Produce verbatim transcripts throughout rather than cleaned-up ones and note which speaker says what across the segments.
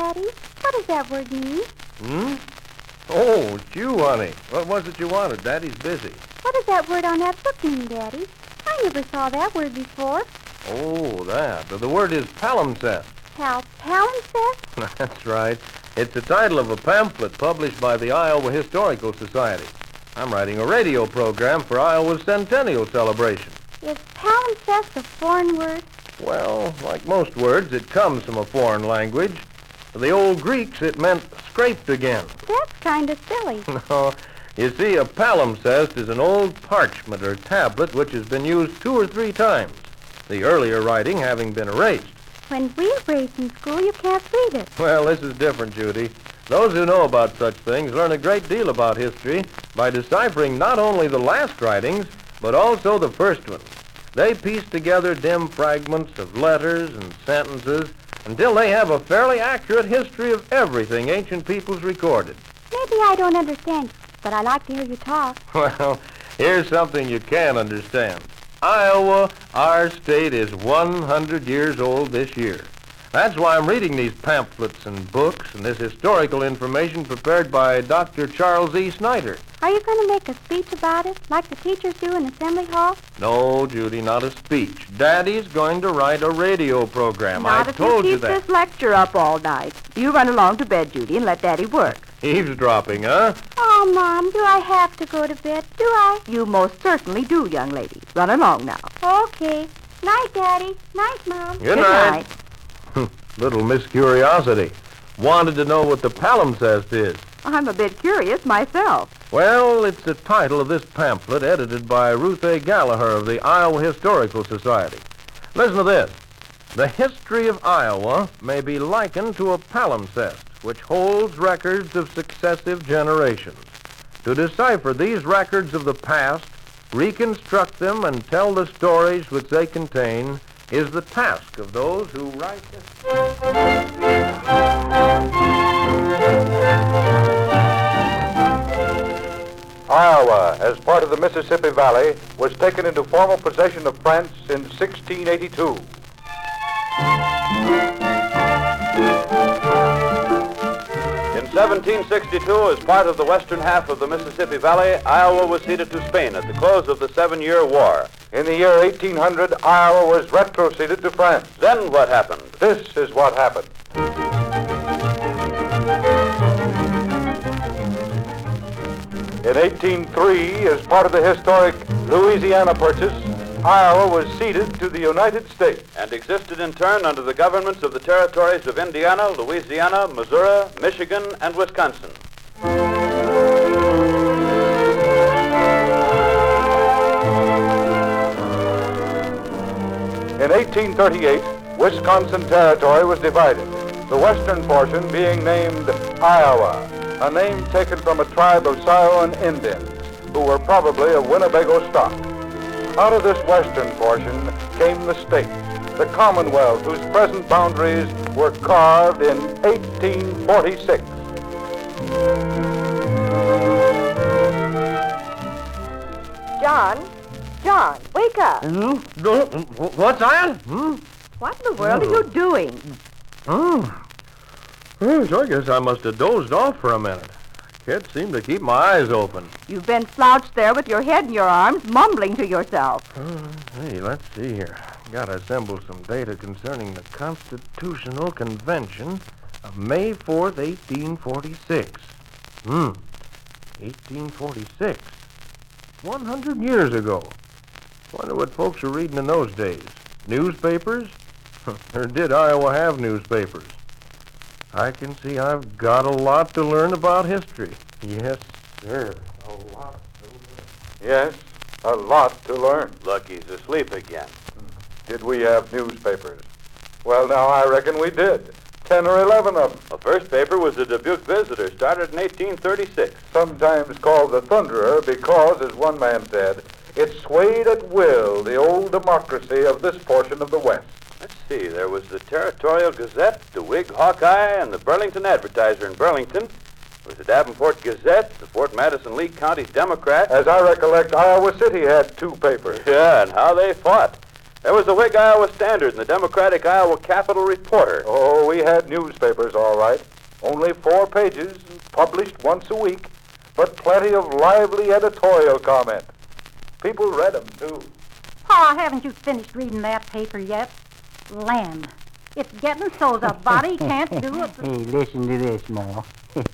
Speaker 1: Daddy. What does that word mean?
Speaker 2: Hmm? Oh, it's you, honey. What was it you wanted? Daddy's busy.
Speaker 1: What does that word on that book mean, Daddy? I never saw that word before.
Speaker 2: Oh, that. The word is palimpsest.
Speaker 1: Pal, palimpsest?
Speaker 2: That's right. It's the title of a pamphlet published by the Iowa Historical Society. I'm writing a radio program for Iowa's centennial celebration.
Speaker 1: Is palimpsest a foreign word?
Speaker 2: Well, like most words, it comes from a foreign language. For the old Greeks, it meant scraped again.
Speaker 1: That's kind of silly.
Speaker 2: No, you see, a palimpsest is an old parchment or tablet which has been used two or three times, the earlier writing having been erased.
Speaker 1: When we raised in school, you can't read it.
Speaker 2: Well, this is different, Judy. Those who know about such things learn a great deal about history by deciphering not only the last writings, but also the first ones. They piece together dim fragments of letters and sentences until they have a fairly accurate history of everything ancient peoples recorded.
Speaker 1: Maybe I don't understand, but I like to hear you talk.
Speaker 2: Well, here's something you can understand. Iowa, our state, is one hundred years old this year. That's why I'm reading these pamphlets and books and this historical information prepared by Doctor Charles E. Snyder.
Speaker 1: Are you going to make a speech about it, like the teachers do in Assembly Hall?
Speaker 2: No, Judy, not a speech. Daddy's going to write a radio program.
Speaker 3: Not
Speaker 2: I
Speaker 3: if
Speaker 2: told
Speaker 3: you
Speaker 2: you
Speaker 3: keep
Speaker 2: that.
Speaker 3: this lecture up all night. You run along to bed, Judy, and let Daddy work.
Speaker 2: Eavesdropping, huh?
Speaker 1: Oh, Mom, do I have to go to bed? Do I?
Speaker 3: You most certainly do, young lady. Run along now.
Speaker 1: Okay. Night, Daddy. Night, Mom.
Speaker 2: Good night. Little Miss Curiosity. Wanted to know what the palimpsest is.
Speaker 3: I'm a bit curious myself.
Speaker 2: Well, it's the title of this pamphlet edited by Ruth A. Gallagher of the Iowa Historical Society. Listen to this. The history of Iowa may be likened to a palimpsest, which holds records of successive generations. To decipher these records of the past, reconstruct them, and tell the stories which they contain is the task of those who write history.
Speaker 4: Iowa, as part of the Mississippi Valley, was taken into formal possession of France in sixteen eighty-two.
Speaker 5: In seventeen sixty-two, as part of the western half of the Mississippi Valley, Iowa was ceded to Spain at the close of the Seven-Year War.
Speaker 4: In the year eighteen hundred, Iowa was retroceded to France.
Speaker 5: Then what happened?
Speaker 4: This is what happened. In eighteen oh three, as part of the historic Louisiana Purchase, Iowa was ceded to the United States.
Speaker 5: And existed in turn under the governments of the territories of Indiana, Louisiana, Missouri, Michigan, and Wisconsin.
Speaker 4: In eighteen thirty-eight, Wisconsin Territory was divided, the western portion being named Iowa, a name taken from a tribe of Sioux Indians who were probably of Winnebago stock. Out of this western portion came the state, the Commonwealth, whose present boundaries were carved in eighteen forty-six.
Speaker 3: John, John, wake up.
Speaker 2: What's that? Hmm?
Speaker 3: What in the world are you doing?
Speaker 2: Oh. Yes, I guess I must have dozed off for a minute. Can't seem to keep my eyes open.
Speaker 3: You've been slouched there with your head in your arms, mumbling to yourself.
Speaker 2: Uh, hey, let's see here. Gotta assemble some data concerning the Constitutional Convention of May fourth, eighteen forty-six. Hmm. eighteen forty-six. one hundred years ago. Wonder what folks were reading in those days. Newspapers? Or did Iowa have newspapers? I can see I've got a lot to learn about history. Yes, sir. A lot to learn.
Speaker 4: Yes, a lot to learn.
Speaker 5: Lucky's asleep again.
Speaker 4: Did we have newspapers? Well, now, I reckon we did. Ten or eleven of them.
Speaker 5: The first paper was the Dubuque Visitor, started in eighteen thirty-six.
Speaker 4: Sometimes called the Thunderer because, as one man said, it swayed at will the old democracy of this portion of the West.
Speaker 5: Let's see, there was the Territorial Gazette, the Whig Hawkeye, and the Burlington Advertiser in Burlington. There was the Davenport Gazette, the Fort Madison Lee County Democrat.
Speaker 4: As I recollect, Iowa City had two papers.
Speaker 5: Yeah, and how they fought. There was the Whig Iowa Standard and the Democratic Iowa Capital Reporter.
Speaker 4: Oh, we had newspapers, all right. Only four pages, published once a week, but plenty of lively editorial comment. People read them, too.
Speaker 6: Pa, haven't you finished reading that paper yet? Land. It's getting so's a body can't do it.
Speaker 7: Hey, listen to this, Ma.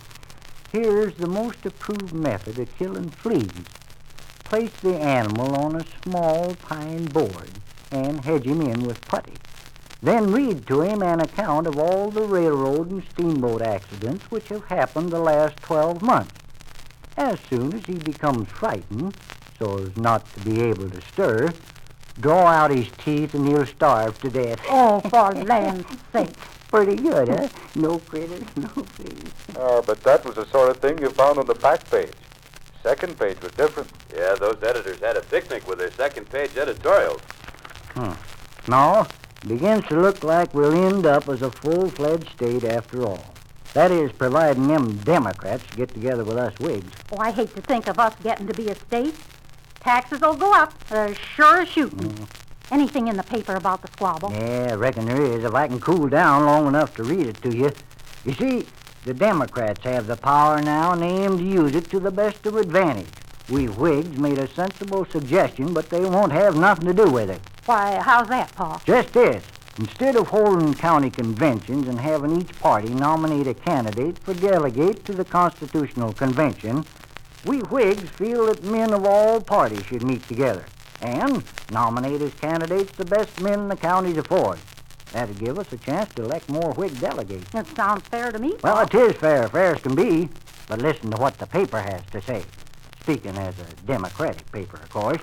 Speaker 7: Here's the most approved method of killing fleas. Place the animal on a small pine board and hedge him in with putty. Then read to him an account of all the railroad and steamboat accidents which have happened the last twelve months. As soon as he becomes frightened, so as not to be able to stir, draw out his teeth and he'll starve to death.
Speaker 6: Oh, for land's sake.
Speaker 7: Pretty good, huh? No critters, no fleas.
Speaker 4: Uh, but that was the sort of thing you found on the back page. Second page was different.
Speaker 5: Yeah, those editors had a picnic with their second-page editorials.
Speaker 7: Hmm. No, begins to look like we'll end up as a full-fledged state after all. That is, providing them Democrats get together with us Whigs.
Speaker 6: Oh, I hate to think of us getting to be a state. Taxes will go up, uh, sure as shooting.
Speaker 7: Mm.
Speaker 6: Anything in the paper about the squabble?
Speaker 7: Yeah, I reckon there is, if I can cool down long enough to read it to you. You see, the Democrats have the power now, and they aim to use it to the best of advantage. We Whigs made a sensible suggestion, but they won't have nothing to do with it.
Speaker 6: Why, how's that, Pa?
Speaker 7: Just this. Instead of holding county conventions and having each party nominate a candidate for delegate to the Constitutional Convention, we Whigs feel that men of all parties should meet together and nominate as candidates the best men the counties afford. That'd give us a chance to elect more Whig delegates.
Speaker 6: That sounds fair to me.
Speaker 7: Well, it is fair, fair as can be. But listen to what the paper has to say. Speaking as a Democratic paper, of course.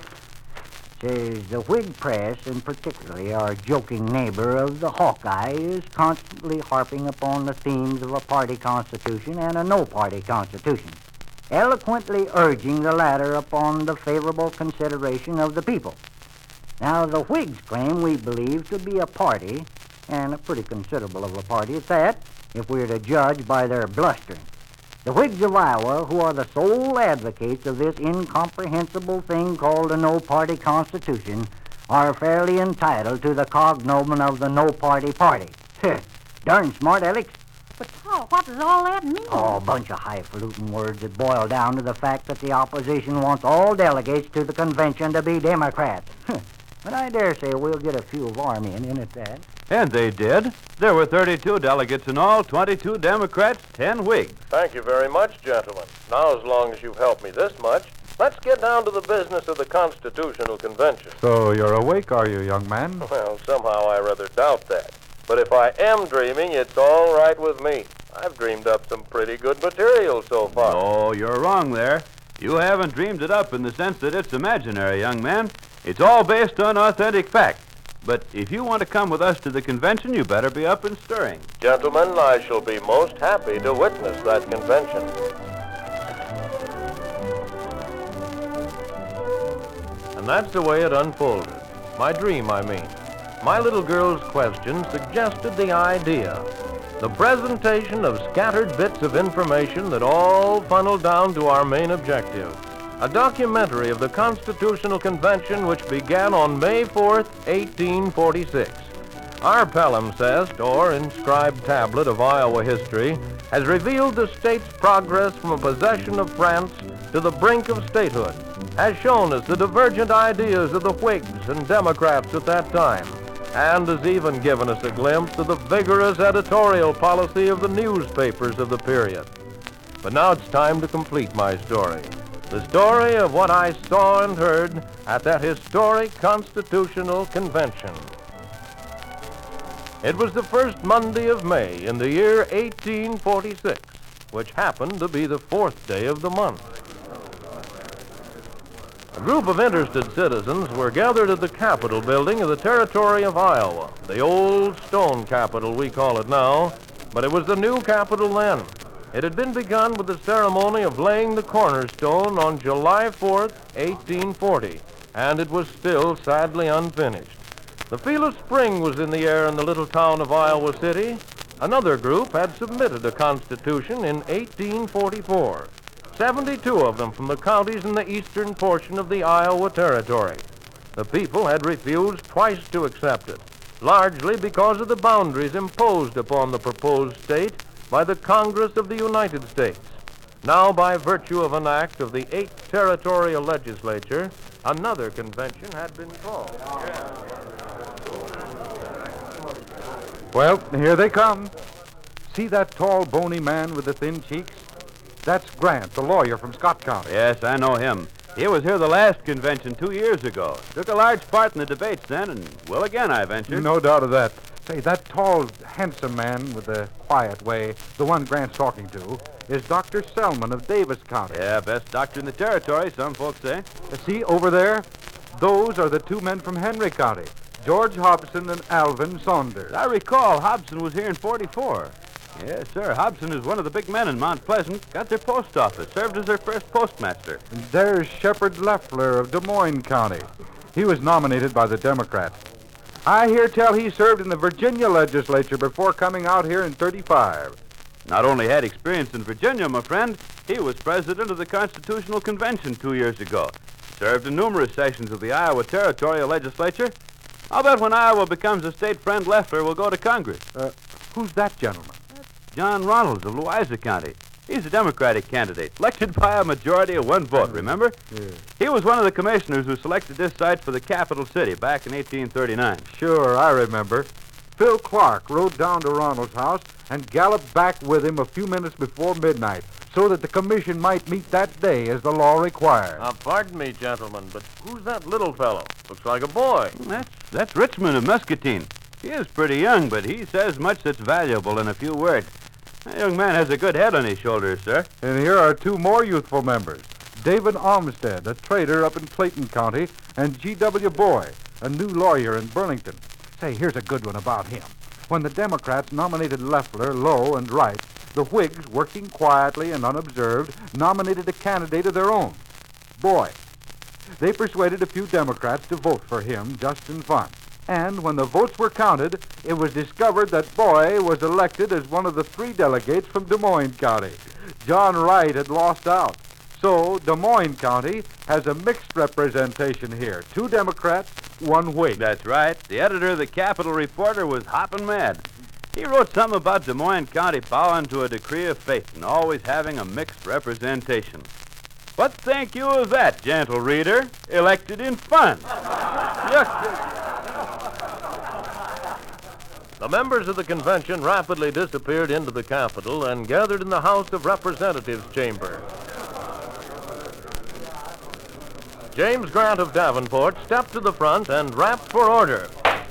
Speaker 7: Says the Whig press, and particularly our joking neighbor of the Hawkeye, is constantly harping upon the themes of a party constitution and a no-party constitution, eloquently urging the latter upon the favorable consideration of the people. Now, the Whigs claim we believe to be a party, and a pretty considerable of a party at that, if we're to judge by their blustering. The Whigs of Iowa, who are the sole advocates of this incomprehensible thing called a no-party constitution, are fairly entitled to the cognomen of the no-party party. Darn smart, Alex.
Speaker 6: But, Pa, what does all that mean?
Speaker 7: Oh, a bunch of highfalutin words that boil down to the fact that the opposition wants all delegates to the convention to be Democrats. But I dare say we'll get a few of our men in at that.
Speaker 8: And they did. There were thirty-two delegates in all, twenty-two Democrats, ten Whigs.
Speaker 2: Thank you very much, gentlemen. Now, as long as you've helped me this much, let's get down to the business of the Constitutional Convention.
Speaker 4: So you're awake, are you, young man?
Speaker 2: Well, somehow I rather doubt that. But if I am dreaming, it's all right with me. I've dreamed up some pretty good material so far.
Speaker 8: Oh, you're wrong there. You haven't dreamed it up in the sense that it's imaginary, young man. It's all based on authentic fact. But if you want to come with us to the convention, you better be up and stirring.
Speaker 2: Gentlemen, I shall be most happy to witness that convention. And that's the way it unfolded. My dream, I mean. My little girl's question suggested the idea. The presentation of scattered bits of information that all funnel down to our main objective. A documentary of the Constitutional Convention which began on May fourth, eighteen forty-six. Our palimpsest, or inscribed tablet of Iowa history, has revealed the state's progress from a possession of France to the brink of statehood, has shown us the divergent ideas of the Whigs and Democrats at that time, and has even given us a glimpse of the vigorous editorial policy of the newspapers of the period. But now it's time to complete my story. The story of what I saw and heard at that historic Constitutional Convention. It was the first Monday of May in the year eighteen forty-six, which happened to be the fourth day of the month. A group of interested citizens were gathered at the Capitol building of the Territory of Iowa, the old stone Capitol we call it now, but it was the new Capitol then. It had been begun with the ceremony of laying the cornerstone on July fourth, eighteen forty, and it was still sadly unfinished. The feel of spring was in the air in the little town of Iowa City. Another group had submitted a constitution in eighteen forty-four, seventy-two of them from the counties in the eastern portion of the Iowa Territory. The people had refused twice to accept it, largely because of the boundaries imposed upon the proposed state by the Congress of the United States. Now, by virtue of an act of the eighth Territorial Legislature, another convention had been called.
Speaker 4: Well, here they come. See that tall, bony man with the thin cheeks? That's Grant, the lawyer from Scott County.
Speaker 8: Yes, I know him. He was here the last convention two years ago. Took a large part in the debates then, and will again, I venture.
Speaker 4: No doubt of that. Say, that tall, handsome man with the quiet way, the one Grant's talking to, is Doctor Selman of Davis County.
Speaker 8: Yeah, best doctor in the territory, some folks say.
Speaker 4: See, over there? Those are the two men from Henry County, George Hobson and Alvin Saunders.
Speaker 8: I recall Hobson was here in forty-four. Yes, sir. Hobson is one of the big men in Mount Pleasant. Got their post office. Served as their first postmaster.
Speaker 4: And there's Shepard Leffler of Des Moines County. He was nominated by the Democrats. I hear tell he served in the Virginia legislature before coming out here in thirty-five.
Speaker 8: Not only had experience in Virginia, my friend, he was president of the Constitutional Convention two years ago. Served in numerous sessions of the Iowa Territorial Legislature. I'll bet when Iowa becomes a state, friend Leffler will go to Congress.
Speaker 4: Uh, who's that gentleman?
Speaker 8: John Ronalds of Louisa County. He's a Democratic candidate, elected by a majority of one vote, remember?
Speaker 4: Yeah.
Speaker 8: He was one of the commissioners who selected this site for the capital city back in eighteen thirty-nine.
Speaker 4: Sure, I remember. Phil Clark rode down to Ronald's house and galloped back with him a few minutes before midnight so that the commission might meet that day as the law required.
Speaker 2: Now, pardon me, gentlemen, but who's that little fellow? Looks like a boy.
Speaker 8: That's, that's Richmond of Muscatine. He is pretty young, but he says much that's valuable in a few words. That young man has a good head on his shoulders, sir.
Speaker 4: And here are two more youthful members. David Olmsted, a trader up in Clayton County, and G W Boy, a new lawyer in Burlington. Say, here's a good one about him. When the Democrats nominated Leffler, Lowe, and Wright, the Whigs, working quietly and unobserved, nominated a candidate of their own, Boy. They persuaded a few Democrats to vote for him just in fun. And when the votes were counted, it was discovered that Boy was elected as one of the three delegates from Des Moines County. John Wright had lost out. So Des Moines County has a mixed representation here. Two Democrats, one Whig.
Speaker 8: That's right. The editor of the Capitol Reporter was hopping mad. He wrote something about Des Moines County bowing to a decree of fate and always having a mixed representation. What think you of that, gentle reader? Elected in fun. Look.
Speaker 2: The members of the convention rapidly disappeared into the Capitol and gathered in the House of Representatives chamber. James Grant of Davenport stepped to the front and rapped for order.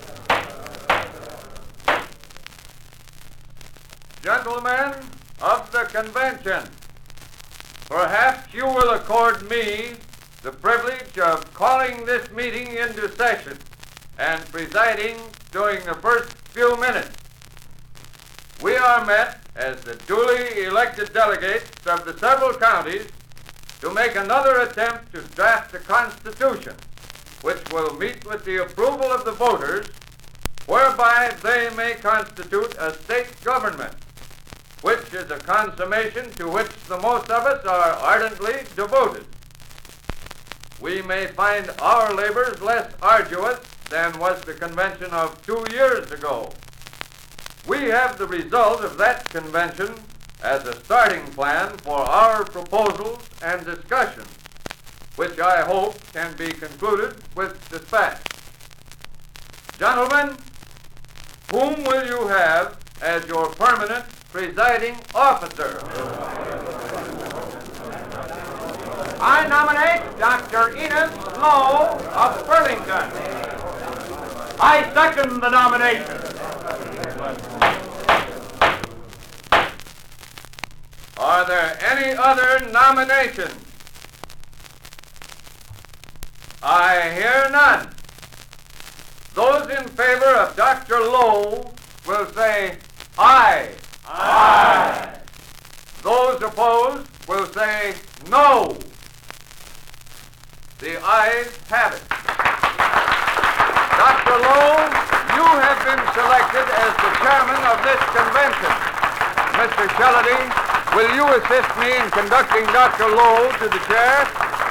Speaker 9: Gentlemen of the convention, perhaps you will accord me the privilege of calling this meeting into session and presiding during the first few minutes. We are met as the duly elected delegates of the several counties to make another attempt to draft a constitution which will meet with the approval of the voters, whereby they may constitute a state government, which is a consummation to which the most of us are ardently devoted. We may find our labors less arduous than was the convention of two years ago. We have the result of that convention as a starting plan for our proposals and discussions, which I hope can be concluded with dispatch. Gentlemen, whom will you have as your permanent presiding officer? I nominate Doctor Enos Lowe of Burlington. I second the nomination. Are there any other nominations? I hear none. Those in favor of Doctor Lowe will say aye. Aye. Those opposed will say no. The ayes have it. Doctor Lowe, you have been selected as the chairman of this convention. Mister Shellady, will you assist me in conducting Doctor Lowe to the chair?